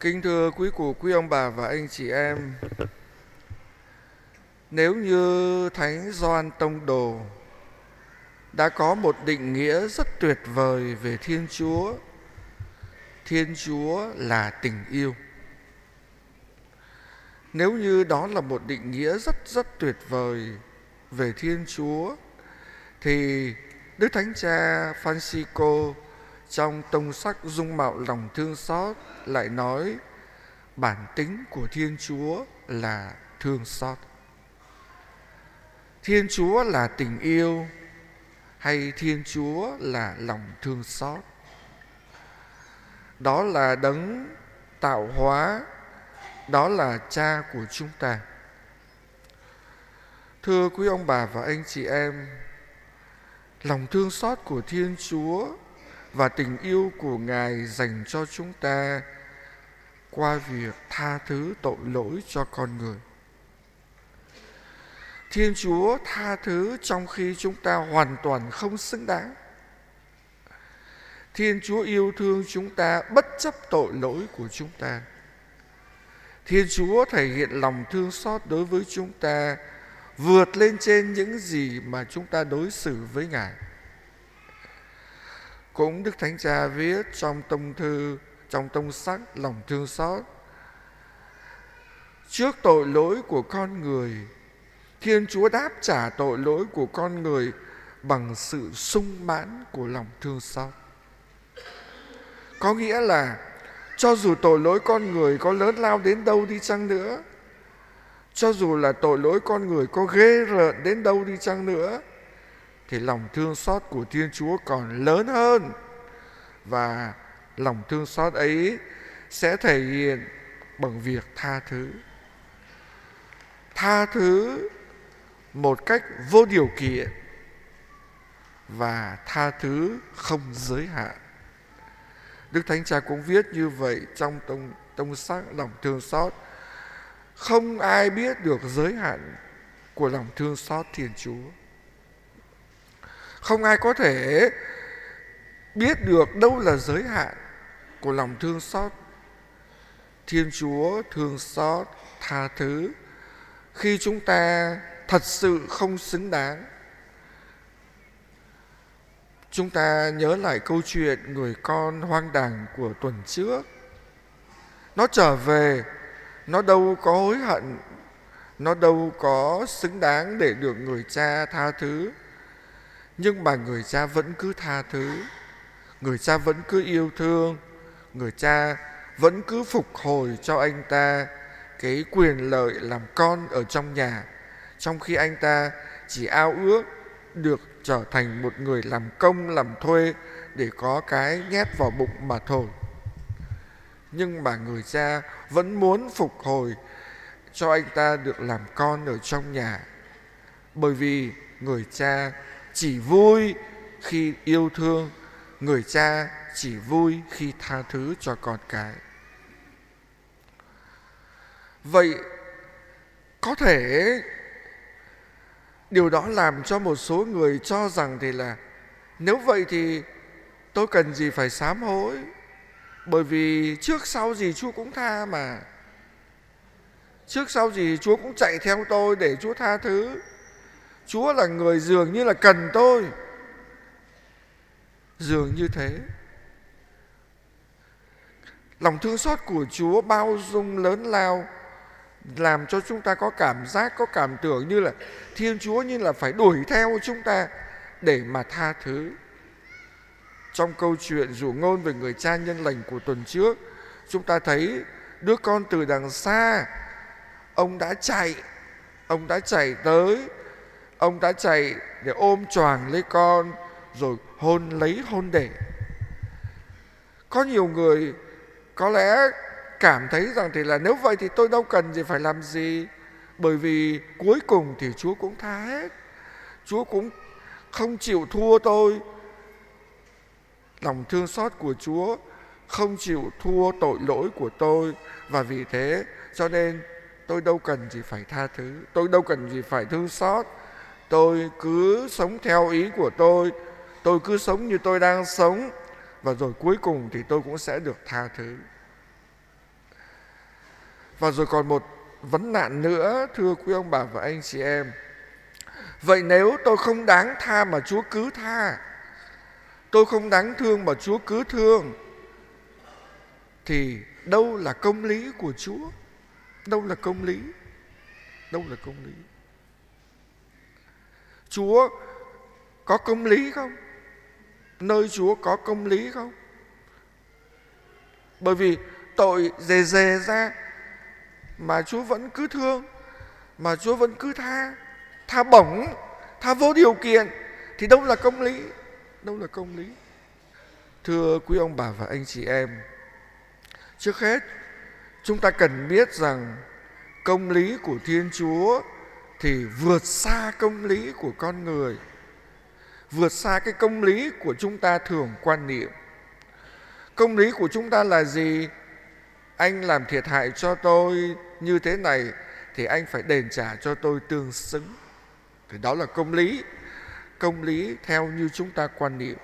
Kính thưa quý cụ, quý ông bà và anh chị em, nếu như Thánh Gioan Tông Đồ đã có một định nghĩa rất tuyệt vời về Thiên Chúa là tình yêu. Nếu như đó là một định nghĩa rất tuyệt vời về Thiên Chúa, thì Đức Thánh Cha Francisco trong tông sách Dung mạo lòng thương xót lại nói bản tính của Thiên Chúa là thương xót. Thiên Chúa là tình yêu hay Thiên Chúa là lòng thương xót? Đó là đấng tạo hóa, đó là Cha của chúng ta. Thưa quý ông bà và anh chị em, lòng thương xót của Thiên Chúa và tình yêu của Ngài dành cho chúng ta qua việc tha thứ tội lỗi cho con người. Thiên Chúa tha thứ trong khi chúng ta hoàn toàn không xứng đáng. Thiên Chúa yêu thương chúng ta bất chấp tội lỗi của chúng ta. Thiên Chúa thể hiện lòng thương xót đối với chúng ta vượt lên trên những gì mà chúng ta đối xử với Ngài. Cũng Đức Thánh Cha viết trong tông sách lòng thương xót: trước tội lỗi của con người, Thiên Chúa đáp trả tội lỗi của con người bằng sự sung mãn của lòng thương xót. Có nghĩa là cho dù tội lỗi con người có lớn lao đến đâu đi chăng nữa, cho dù là tội lỗi con người có ghê rợn đến đâu đi chăng nữa, thì lòng thương xót của Thiên Chúa còn lớn hơn. Và lòng thương xót ấy sẽ thể hiện bằng việc tha thứ. Tha thứ một cách vô điều kiện và tha thứ không giới hạn. Đức Thánh Cha cũng viết như vậy trong tông sách lòng thương xót: không ai biết được giới hạn của lòng thương xót Thiên Chúa. Không ai có thể biết được đâu là giới hạn của lòng thương xót. Thiên Chúa thương xót, tha thứ khi chúng ta thật sự không xứng đáng. Chúng ta nhớ lại câu chuyện người con hoang đàng của tuần trước. Nó trở về, nó đâu có hối hận, nó đâu có xứng đáng để được người cha tha thứ. Nhưng mà người cha vẫn cứ tha thứ, người cha vẫn cứ yêu thương, người cha vẫn cứ phục hồi cho anh ta cái quyền lợi làm con ở trong nhà, trong khi anh ta chỉ ao ước được trở thành một người làm công, làm thuê để có cái nhét vào bụng mà thôi. Nhưng mà người cha vẫn muốn phục hồi cho anh ta được làm con ở trong nhà, bởi vì người cha chỉ vui khi yêu thương, người cha chỉ vui khi tha thứ cho con cái. Vậy có thể điều đó làm cho một số người cho rằng thì là nếu vậy thì tôi cần gì phải sám hối, bởi vì trước sau gì Chúa cũng tha mà. Trước sau gì Chúa cũng chạy theo tôi để Chúa tha thứ. Chúa là người dường như là cần tôi. Dường như thế. Lòng thương xót của Chúa bao dung lớn lao, làm cho chúng ta có cảm giác, có cảm tưởng như là Thiên Chúa như là phải đuổi theo chúng ta để mà tha thứ. Trong câu chuyện dụ ngôn về người cha nhân lành của tuần trước, chúng ta thấy đứa con từ đằng xa, ông đã chạy tới, ông đã chạy để ôm choàng lấy con rồi hôn để. Có nhiều người có lẽ cảm thấy rằng thì là nếu vậy thì tôi đâu cần gì phải làm gì, bởi vì cuối cùng thì Chúa cũng tha hết, Chúa cũng không chịu thua tôi. Lòng thương xót của Chúa không chịu thua tội lỗi của tôi, và vì thế cho nên tôi đâu cần gì phải tha thứ, tôi đâu cần gì phải thương xót. Tôi cứ sống theo ý của tôi cứ sống như tôi đang sống, và rồi cuối cùng thì tôi cũng sẽ được tha thứ. Và rồi còn một vấn nạn nữa, thưa quý ông bà và anh chị em. Vậy nếu tôi không đáng tha mà Chúa cứ tha, tôi không đáng thương mà Chúa cứ thương, thì đâu là công lý của Chúa? Đâu là công lý? Đâu là công lý? Chúa có công lý không? Nơi Chúa có công lý không? Bởi vì tội dè dè ra mà Chúa vẫn cứ thương, mà Chúa vẫn cứ tha bổng, tha vô điều kiện, thì đâu là công lý? Đâu là công lý? Thưa quý ông bà và anh chị em, trước hết chúng ta cần biết rằng công lý của Thiên Chúa thì vượt xa công lý của con người, vượt xa cái công lý của chúng ta thường quan niệm. Công lý của chúng ta là gì? Anh làm thiệt hại cho tôi như thế này thì anh phải đền trả cho tôi tương xứng. Thì đó là công lý. Công lý theo như chúng ta quan niệm.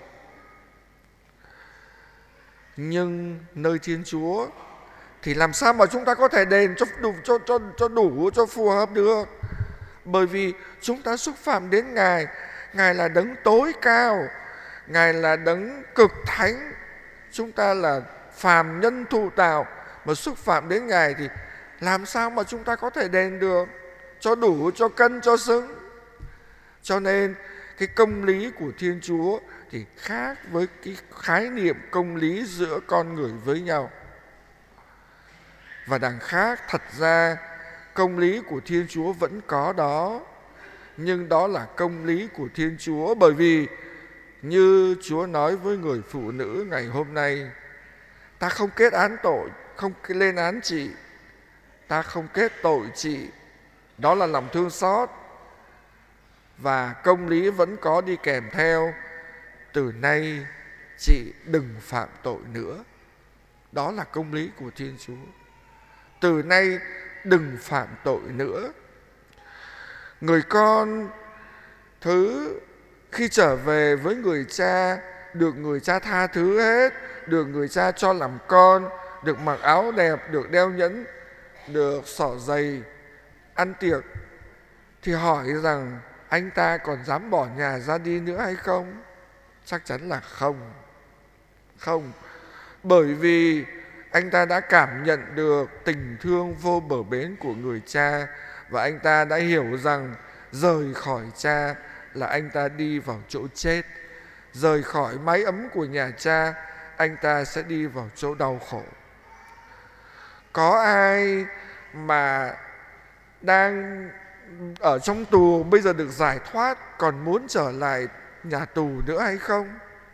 Nhưng nơi Thiên Chúa thì làm sao mà chúng ta có thể đền cho đủ, cho phù hợp được? Bởi vì chúng ta xúc phạm đến Ngài. Ngài là đấng tối cao, Ngài là đấng cực thánh. Chúng ta là phàm nhân thụ tạo mà xúc phạm đến Ngài thì làm sao mà chúng ta có thể đền được cho đủ, cho cân, cho xứng? Cho nên cái công lý của Thiên Chúa thì khác với cái khái niệm công lý giữa con người với nhau. Và đằng khác, thật ra công lý của Thiên Chúa vẫn có đó, nhưng đó là công lý của Thiên Chúa. Bởi vì như Chúa nói với người phụ nữ ngày hôm nay, ta không kết án tội, không lên án chị, ta không kết tội chị. Đó là lòng thương xót. Và công lý vẫn có đi kèm theo, từ nay chị đừng phạm tội nữa. Đó là công lý của Thiên Chúa. Từ nay đừng phạm tội nữa. Người con thứ khi trở về với người cha, được người cha tha thứ hết, được người cha cho làm con, được mặc áo đẹp, được đeo nhẫn, được xỏ giày, ăn tiệc, thì hỏi rằng anh ta còn dám bỏ nhà ra đi nữa hay không? Chắc chắn là không. Không. Bởi vì anh ta đã cảm nhận được tình thương vô bờ bến của người cha, và anh ta đã hiểu rằng rời khỏi cha là anh ta đi vào chỗ chết. Rời khỏi mái ấm của nhà cha, anh ta sẽ đi vào chỗ đau khổ. Có ai mà đang ở trong tù bây giờ được giải thoát còn muốn trở lại nhà tù nữa hay không?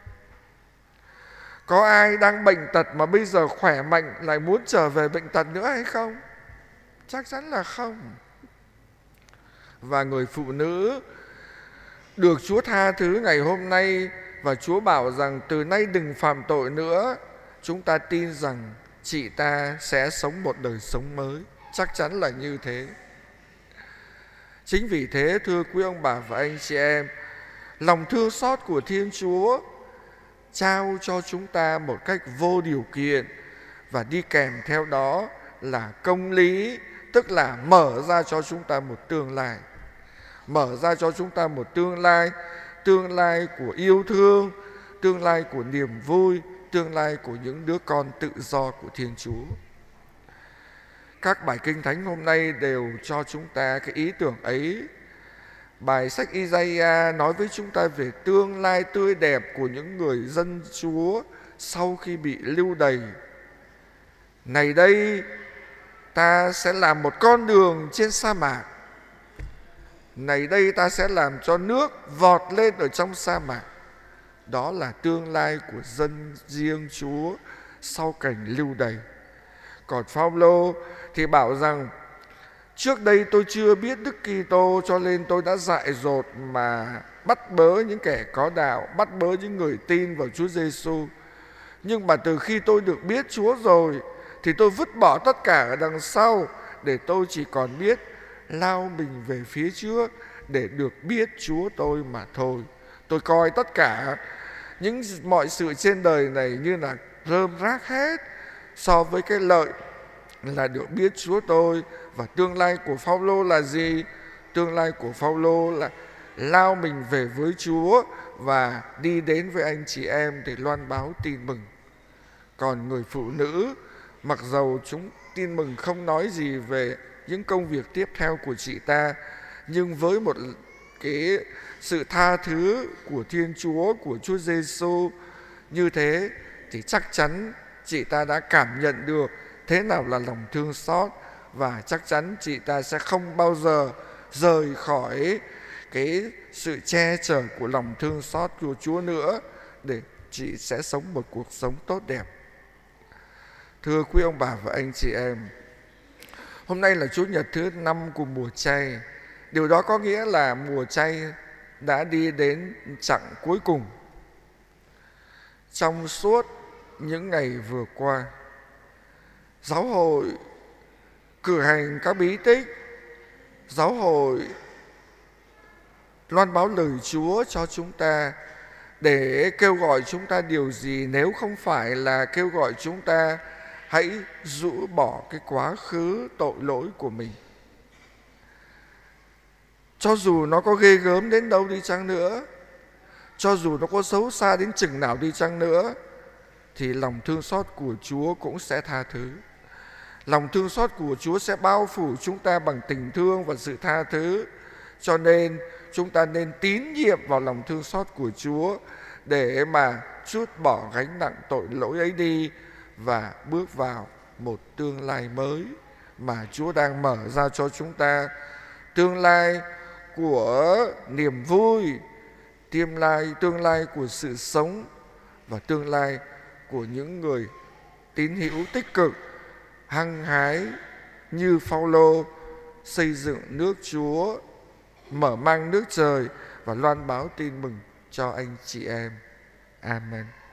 Có ai đang bệnh tật mà bây giờ khỏe mạnh lại muốn trở về bệnh tật nữa hay không? Chắc chắn là không. Và người phụ nữ được Chúa tha thứ ngày hôm nay, và Chúa bảo rằng từ nay đừng phạm tội nữa, chúng ta tin rằng chị ta sẽ sống một đời sống mới. Chắc chắn là như thế. Chính vì thế, thưa quý ông bà và anh chị em, lòng thương xót của Thiên Chúa trao cho chúng ta một cách vô điều kiện, và đi kèm theo đó là công lý, tức là mở ra cho chúng ta một tương lai. Mở ra cho chúng ta một tương lai của yêu thương, tương lai của niềm vui, tương lai của những đứa con tự do của Thiên Chúa. Các bài kinh thánh hôm nay đều cho chúng ta cái ý tưởng ấy. Bài sách Isaiah nói với chúng ta về tương lai tươi đẹp của những người dân Chúa sau khi bị lưu đày. Này đây, ta sẽ làm một con đường trên sa mạc. Này đây, ta sẽ làm cho nước vọt lên ở trong sa mạc. Đó là tương lai của dân riêng Chúa sau cảnh lưu đày. Còn Phao-lô thì bảo rằng trước đây tôi chưa biết Đức Kitô, cho nên tôi đã dại dột mà bắt bớ những kẻ có đạo, bắt bớ những người tin vào Chúa Giêsu. Nhưng mà từ khi tôi được biết Chúa rồi thì tôi vứt bỏ tất cả ở đằng sau, để tôi chỉ còn biết lao mình về phía trước để được biết Chúa tôi mà thôi. Tôi coi tất cả mọi sự trên đời này như là rơm rác hết so với cái lợi là được biết Chúa tôi. Và tương lai của Phao-lô là gì? Tương lai của Phao-lô là lao mình về với Chúa và đi đến với anh chị em để loan báo tin mừng. Còn người phụ nữ, mặc dầu chúng tin mừng không nói gì về những công việc tiếp theo của chị ta, nhưng với một cái sự tha thứ của Thiên Chúa, của Chúa Giêsu như thế, thì chắc chắn chị ta đã cảm nhận được thế nào là lòng thương xót, và chắc chắn chị ta sẽ không bao giờ rời khỏi cái sự che chở của lòng thương xót của Chúa nữa, để chị sẽ sống một cuộc sống tốt đẹp. Thưa quý ông bà và anh chị em, hôm nay là Chủ nhật thứ 5 của mùa chay. Điều đó có nghĩa là mùa chay đã đi đến chặng cuối cùng. Trong suốt những ngày vừa qua, giáo hội cử hành các bí tích, giáo hội loan báo lời Chúa cho chúng ta, để kêu gọi chúng ta điều gì nếu không phải là kêu gọi chúng ta hãy rũ bỏ cái quá khứ tội lỗi của mình. Cho dù nó có ghê gớm đến đâu đi chăng nữa, cho dù nó có xấu xa đến chừng nào đi chăng nữa, thì lòng thương xót của Chúa cũng sẽ tha thứ. Lòng thương xót của Chúa sẽ bao phủ chúng ta bằng tình thương và sự tha thứ. Cho nên chúng ta nên tín nhiệm vào lòng thương xót của Chúa để mà trút bỏ gánh nặng tội lỗi ấy đi và bước vào một tương lai mới mà Chúa đang mở ra cho chúng ta. Tương lai của niềm vui, tương lai của sự sống, và tương lai của những người tín hữu tích cực, hăng hái như Phao-lô xây dựng nước Chúa, mở mang nước trời và loan báo tin mừng cho anh chị em. Amen.